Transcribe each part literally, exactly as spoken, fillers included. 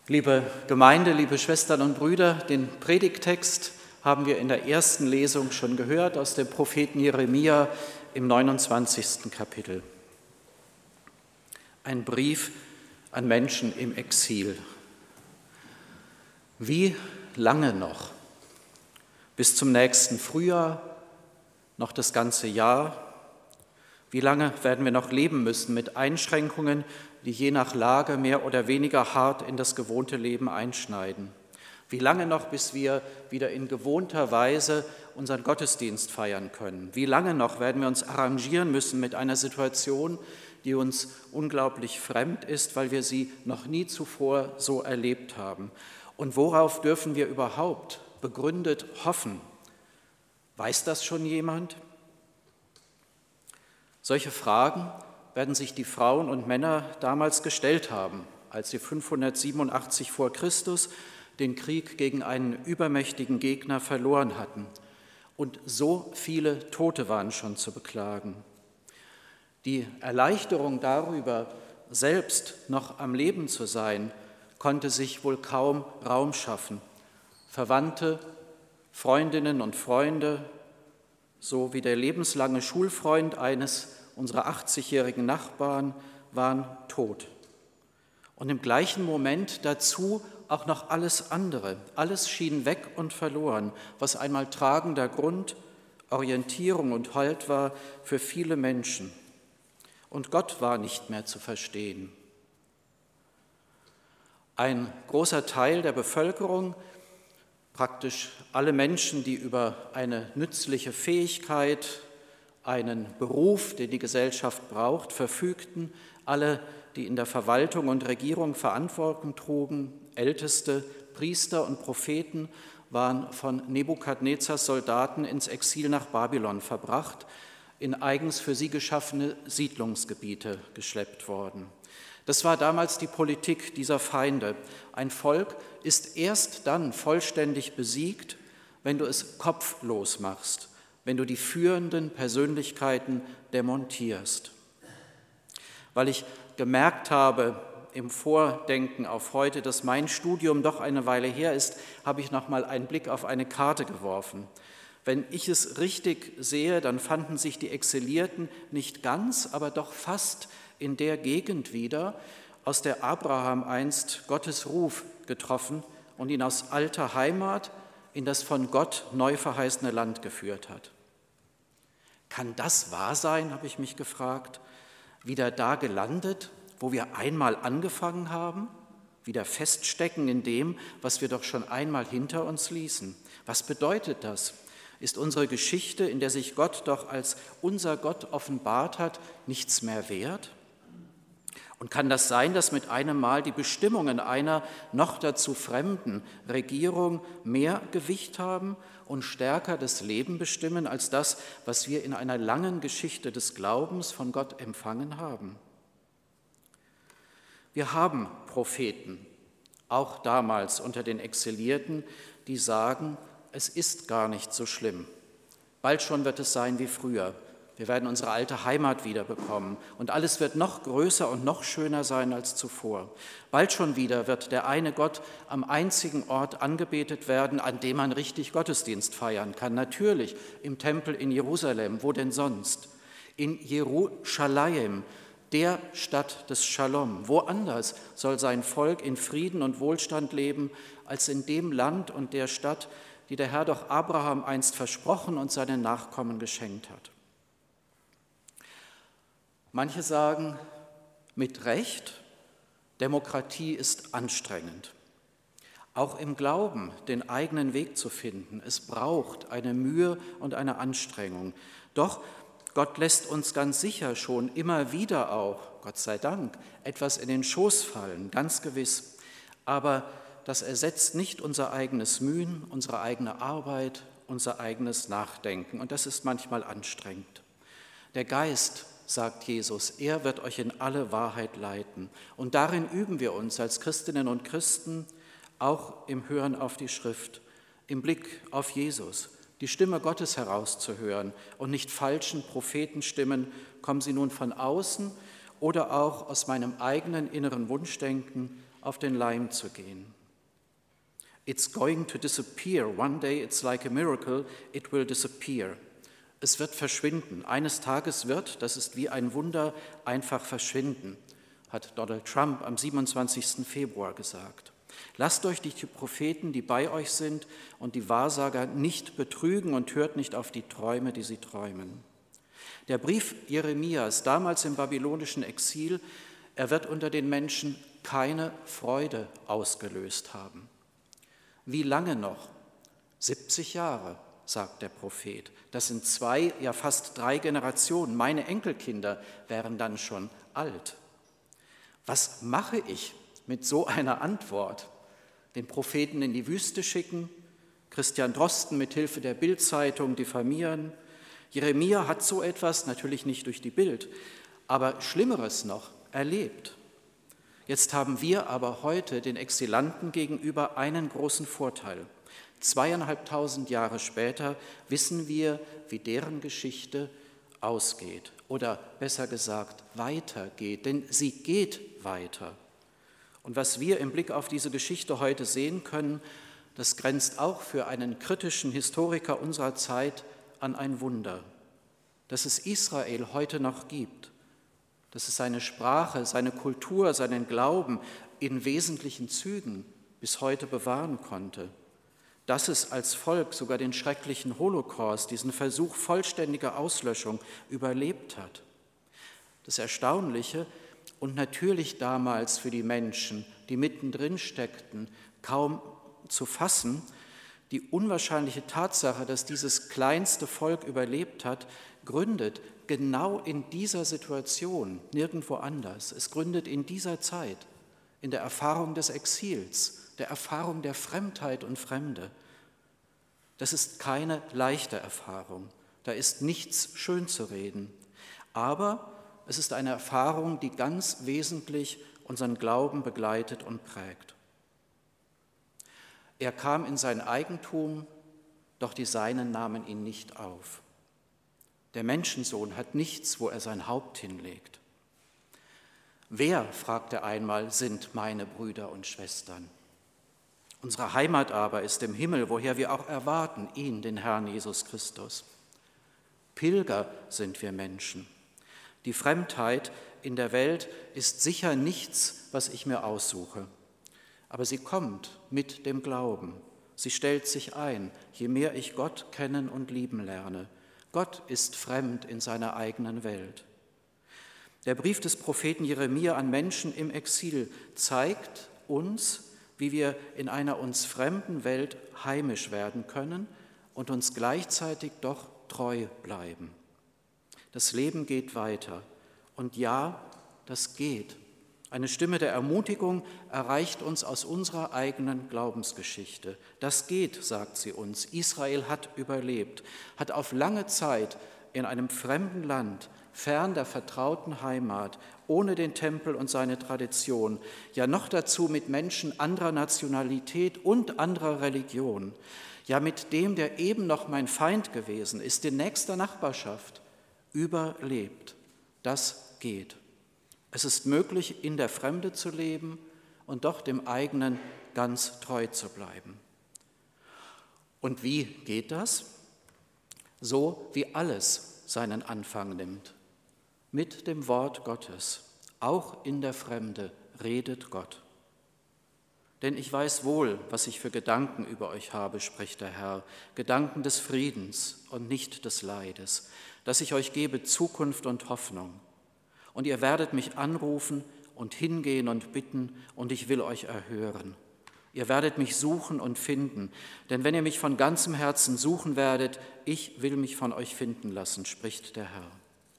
Liebe Gemeinde, liebe Schwestern und Brüder, den Predigttext haben wir in der ersten Lesung schon gehört aus dem Propheten Jeremia im neunundzwanzigsten Kapitel. Ein Brief an Menschen im Exil. Wie lange noch? Bis zum nächsten Frühjahr? Noch das ganze Jahr? Wie lange werden wir noch leben müssen mit Einschränkungen, die je nach Lage mehr oder weniger hart in das gewohnte Leben einschneiden? Wie lange noch, bis wir wieder in gewohnter Weise unseren Gottesdienst feiern können? Wie lange noch werden wir uns arrangieren müssen mit einer Situation, die uns unglaublich fremd ist, weil wir sie noch nie zuvor so erlebt haben? Und worauf dürfen wir überhaupt begründet hoffen? Weiß das schon jemand? Solche Fragen werden sich die Frauen und Männer damals gestellt haben, als sie fünfhundertsiebenundachtzig vor Christus den Krieg gegen einen übermächtigen Gegner verloren hatten. Und so viele Tote waren schon zu beklagen. Die Erleichterung darüber, selbst noch am Leben zu sein, konnte sich wohl kaum Raum schaffen. Verwandte, Freundinnen und Freunde, so wie der lebenslange Schulfreund eines unserer achtzigjährigen Nachbarn, waren tot. Und im gleichen Moment dazu auch noch alles andere. Alles schien weg und verloren, was einmal tragender Grund, Orientierung und Halt war für viele Menschen. Und Gott war nicht mehr zu verstehen. Ein großer Teil der Bevölkerung, praktisch alle Menschen, die über eine nützliche Fähigkeit, einen Beruf, den die Gesellschaft braucht, verfügten, alle, die in der Verwaltung und Regierung Verantwortung trugen, Älteste, Priester und Propheten, waren von Nebukadnezars Soldaten ins Exil nach Babylon verbracht, in eigens für sie geschaffene Siedlungsgebiete geschleppt worden. Das war damals die Politik dieser Feinde. Ein Volk ist erst dann vollständig besiegt, wenn du es kopflos machst, wenn du die führenden Persönlichkeiten demontierst. Weil ich gemerkt habe im Vordenken auf heute, dass mein Studium doch eine Weile her ist, habe ich noch mal einen Blick auf eine Karte geworfen. Wenn ich es richtig sehe, dann fanden sich die Exilierten nicht ganz, aber doch fast in der Gegend wieder, aus der Abraham einst Gottes Ruf getroffen und ihn aus alter Heimat in das von Gott neu verheißene Land geführt hat. Kann das wahr sein, habe ich mich gefragt, wieder da gelandet, wo wir einmal angefangen haben, wieder feststecken in dem, was wir doch schon einmal hinter uns ließen? Was bedeutet das? Ist unsere Geschichte, in der sich Gott doch als unser Gott offenbart hat, nichts mehr wert? Und kann das sein, dass mit einem Mal die Bestimmungen einer noch dazu fremden Regierung mehr Gewicht haben und stärker das Leben bestimmen als das, was wir in einer langen Geschichte des Glaubens von Gott empfangen haben? Wir haben Propheten, auch damals unter den Exilierten, die sagen, es ist gar nicht so schlimm. Bald schon wird es sein wie früher. Wir werden unsere alte Heimat wiederbekommen und alles wird noch größer und noch schöner sein als zuvor. Bald schon wieder wird der eine Gott am einzigen Ort angebetet werden, an dem man richtig Gottesdienst feiern kann. Natürlich im Tempel in Jerusalem, wo denn sonst? In Jerusalem, der Stadt des Shalom. Woanders soll sein Volk in Frieden und Wohlstand leben, als in dem Land und der Stadt, die der Herr doch Abraham einst versprochen und seinen Nachkommen geschenkt hat. Manche sagen mit Recht, Demokratie ist anstrengend. Auch im Glauben den eigenen Weg zu finden, es braucht eine Mühe und eine Anstrengung. Doch Gott lässt uns ganz sicher schon immer wieder auch, Gott sei Dank, etwas in den Schoß fallen, ganz gewiss. Aber das ersetzt nicht unser eigenes Mühen, unsere eigene Arbeit, unser eigenes Nachdenken. Und das ist manchmal anstrengend. Der Geist, sagt Jesus, er wird euch in alle Wahrheit leiten. Und darin üben wir uns als Christinnen und Christen, auch im Hören auf die Schrift, im Blick auf Jesus, die Stimme Gottes herauszuhören und nicht falschen Prophetenstimmen, kommen sie nun von außen oder auch aus meinem eigenen inneren Wunschdenken, auf den Leim zu gehen. It's going to disappear. One day it's like a miracle, it will disappear. Es wird verschwinden. Eines Tages wird, das ist wie ein Wunder, einfach verschwinden, hat Donald Trump am siebenundzwanzigsten Februar gesagt. Lasst euch die Propheten, die bei euch sind, und die Wahrsager nicht betrügen und hört nicht auf die Träume, die sie träumen. Der Brief Jeremias, damals im babylonischen Exil, er wird unter den Menschen keine Freude ausgelöst haben. Wie lange noch? siebzig Jahre, sagt der Prophet. Das sind zwei, ja fast drei Generationen. Meine Enkelkinder wären dann schon alt. Was mache ich mit so einer Antwort? Den Propheten in die Wüste schicken, Christian Drosten mit Hilfe der Bild-Zeitung diffamieren. Jeremia hat so etwas, natürlich nicht durch die Bild, aber Schlimmeres noch, erlebt. Jetzt haben wir aber heute den Exilanten gegenüber einen großen Vorteil. Zweieinhalbtausend Jahre später wissen wir, wie deren Geschichte ausgeht oder besser gesagt weitergeht, denn sie geht weiter. Und was wir im Blick auf diese Geschichte heute sehen können, das grenzt auch für einen kritischen Historiker unserer Zeit an ein Wunder, dass es Israel heute noch gibt, dass es seine Sprache, seine Kultur, seinen Glauben in wesentlichen Zügen bis heute bewahren konnte, dass es als Volk sogar den schrecklichen Holocaust, diesen Versuch vollständiger Auslöschung, überlebt hat. Das Erstaunliche und natürlich damals für die Menschen, die mittendrin steckten, kaum zu fassen, die unwahrscheinliche Tatsache, dass dieses kleinste Volk überlebt hat, gründet genau in dieser Situation, nirgendwo anders. Es gründet in dieser Zeit, in der Erfahrung des Exils, der Erfahrung der Fremdheit und Fremde. Das ist keine leichte Erfahrung, da ist nichts schön zu reden, aber es ist eine Erfahrung, die ganz wesentlich unseren Glauben begleitet und prägt. Er kam in sein Eigentum, doch die Seinen nahmen ihn nicht auf. Der Menschensohn hat nichts, wo er sein Haupt hinlegt. Wer, fragte einmal, sind meine Brüder und Schwestern? Unsere Heimat aber ist im Himmel, woher wir auch erwarten, ihn, den Herrn Jesus Christus. Pilger sind wir Menschen. Die Fremdheit in der Welt ist sicher nichts, was ich mir aussuche. Aber sie kommt mit dem Glauben. Sie stellt sich ein, je mehr ich Gott kennen und lieben lerne. Gott ist fremd in seiner eigenen Welt. Der Brief des Propheten Jeremia an Menschen im Exil zeigt uns, wie wir in einer uns fremden Welt heimisch werden können und uns gleichzeitig doch treu bleiben. Das Leben geht weiter. Und ja, das geht. Eine Stimme der Ermutigung erreicht uns aus unserer eigenen Glaubensgeschichte. Das geht, sagt sie uns. Israel hat überlebt, hat auf lange Zeit in einem fremden Land, fern der vertrauten Heimat, ohne den Tempel und seine Tradition, ja noch dazu mit Menschen anderer Nationalität und anderer Religion, ja mit dem, der eben noch mein Feind gewesen ist, in nächster Nachbarschaft, überlebt. Das geht. Es ist möglich, in der Fremde zu leben und doch dem eigenen ganz treu zu bleiben. Und wie geht das? So wie alles seinen Anfang nimmt. Mit dem Wort Gottes, auch in der Fremde, redet Gott. Denn ich weiß wohl, was ich für Gedanken über euch habe, spricht der Herr, Gedanken des Friedens und nicht des Leides, dass ich euch gebe Zukunft und Hoffnung. Und ihr werdet mich anrufen und hingehen und bitten, und ich will euch erhören. Ihr werdet mich suchen und finden, denn wenn ihr mich von ganzem Herzen suchen werdet, ich will mich von euch finden lassen, spricht der Herr.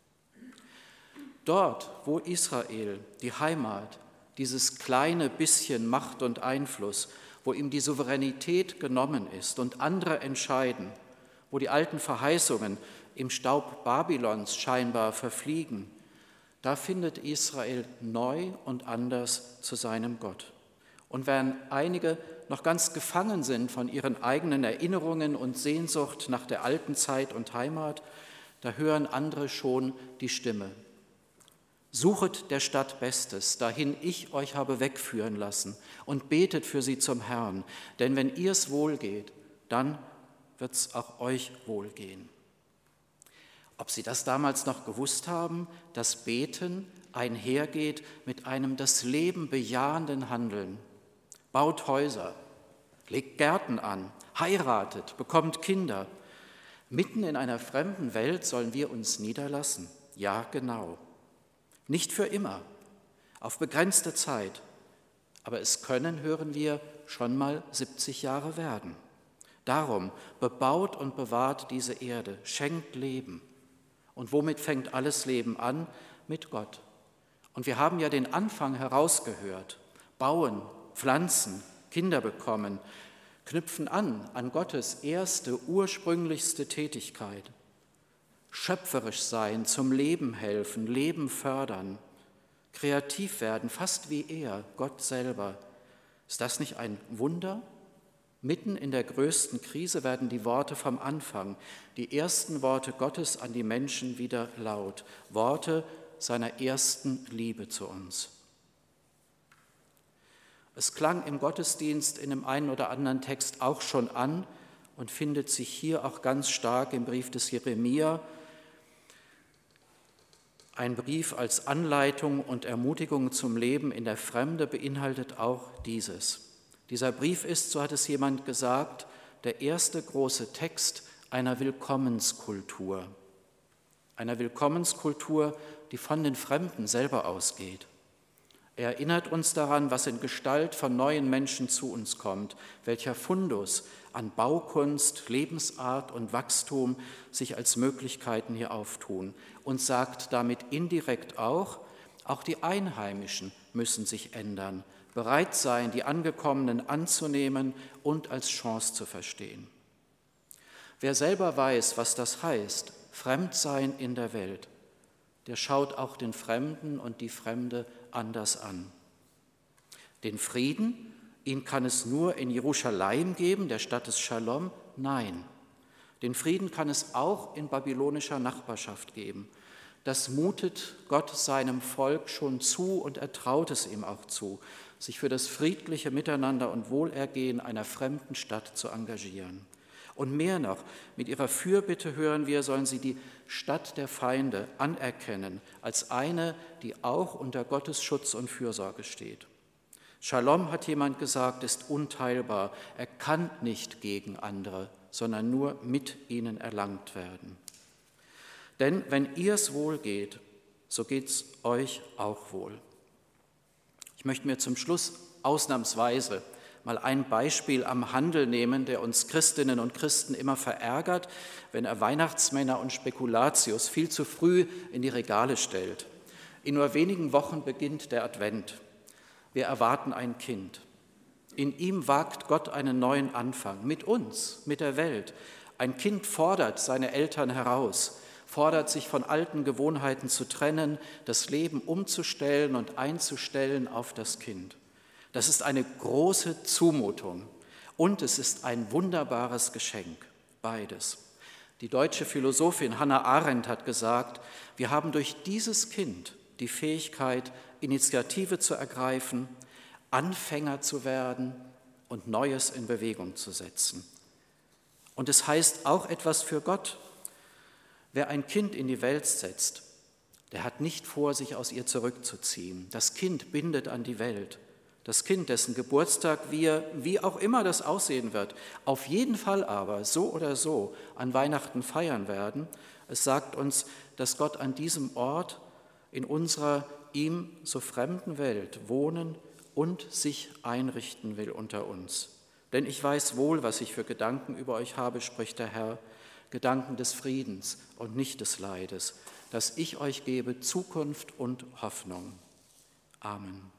Dort, wo Israel, die Heimat, dieses kleine bisschen Macht und Einfluss, wo ihm die Souveränität genommen ist und andere entscheiden, wo die alten Verheißungen im Staub Babylons scheinbar verfliegen, da findet Israel neu und anders zu seinem Gott. Und während einige noch ganz gefangen sind von ihren eigenen Erinnerungen und Sehnsucht nach der alten Zeit und Heimat, da hören andere schon die Stimme. Suchet der Stadt Bestes, dahin ich euch habe wegführen lassen, und betet für sie zum Herrn, denn wenn ihr es wohl geht, dann wird es auch euch wohlgehen. Ob sie das damals noch gewusst haben, dass Beten einhergeht mit einem das Leben bejahenden Handeln. Baut Häuser, legt Gärten an, heiratet, bekommt Kinder. Mitten in einer fremden Welt sollen wir uns niederlassen? Ja, genau. Nicht für immer, auf begrenzte Zeit. Aber es können, hören wir, schon mal siebzig Jahre werden. Darum bebaut und bewahrt diese Erde, schenkt Leben. Und womit fängt alles Leben an? Mit Gott. Und wir haben ja den Anfang herausgehört. Bauen, pflanzen, Kinder bekommen, knüpfen an an Gottes erste, ursprünglichste Tätigkeit. Schöpferisch sein, zum Leben helfen, Leben fördern, kreativ werden, fast wie er, Gott selber. Ist das nicht ein Wunder? Mitten in der größten Krise werden die Worte vom Anfang, die ersten Worte Gottes an die Menschen wieder laut, Worte seiner ersten Liebe zu uns. Es klang im Gottesdienst in dem einen oder anderen Text auch schon an und findet sich hier auch ganz stark im Brief des Jeremia. Ein Brief als Anleitung und Ermutigung zum Leben in der Fremde beinhaltet auch dieses. Dieser Brief ist, so hat es jemand gesagt, der erste große Text einer Willkommenskultur. Einer Willkommenskultur, die von den Fremden selber ausgeht. Er erinnert uns daran, was in Gestalt von neuen Menschen zu uns kommt, welcher Fundus an Baukunst, Lebensart und Wachstum sich als Möglichkeiten hier auftun und sagt damit indirekt auch, auch die Einheimischen müssen sich ändern, bereit sein, die Angekommenen anzunehmen und als Chance zu verstehen. Wer selber weiß, was das heißt, Fremdsein in der Welt, der schaut auch den Fremden und die Fremde anders an. Den Frieden, ihn kann es nur in Jerusalem geben, der Stadt des Shalom? Nein. Den Frieden kann es auch in babylonischer Nachbarschaft geben. Das mutet Gott seinem Volk schon zu und er traut es ihm auch zu, sich für das friedliche Miteinander und Wohlergehen einer fremden Stadt zu engagieren. Und mehr noch, mit ihrer Fürbitte hören wir, sollen sie die Stadt der Feinde anerkennen als eine, die auch unter Gottes Schutz und Fürsorge steht. Shalom, hat jemand gesagt, ist unteilbar. Er kann nicht gegen andere, sondern nur mit ihnen erlangt werden. Denn wenn ihr es wohl geht, so geht es euch auch wohl. Ich möchte mir zum Schluss ausnahmsweise mal ein Beispiel am Handel nehmen, der uns Christinnen und Christen immer verärgert, wenn er Weihnachtsmänner und Spekulatius viel zu früh in die Regale stellt. In nur wenigen Wochen beginnt der Advent. Wir erwarten ein Kind. In ihm wagt Gott einen neuen Anfang, mit uns, mit der Welt. Ein Kind fordert seine Eltern heraus, fordert sich von alten Gewohnheiten zu trennen, das Leben umzustellen und einzustellen auf das Kind. Das ist eine große Zumutung und es ist ein wunderbares Geschenk, beides. Die deutsche Philosophin Hannah Arendt hat gesagt, wir haben durch dieses Kind die Fähigkeit, Initiative zu ergreifen, Anfänger zu werden und Neues in Bewegung zu setzen. Und es heißt auch etwas für Gott. Wer ein Kind in die Welt setzt, der hat nicht vor, sich aus ihr zurückzuziehen. Das Kind bindet an die Welt. Das Kind, dessen Geburtstag wir, wie auch immer das aussehen wird, auf jeden Fall aber so oder so an Weihnachten feiern werden. Es sagt uns, dass Gott an diesem Ort in unserer ihm so fremden Welt wohnen und sich einrichten will unter uns. Denn ich weiß wohl, was ich für Gedanken über euch habe, spricht der Herr, Gedanken des Friedens und nicht des Leides, dass ich euch gebe Zukunft und Hoffnung. Amen.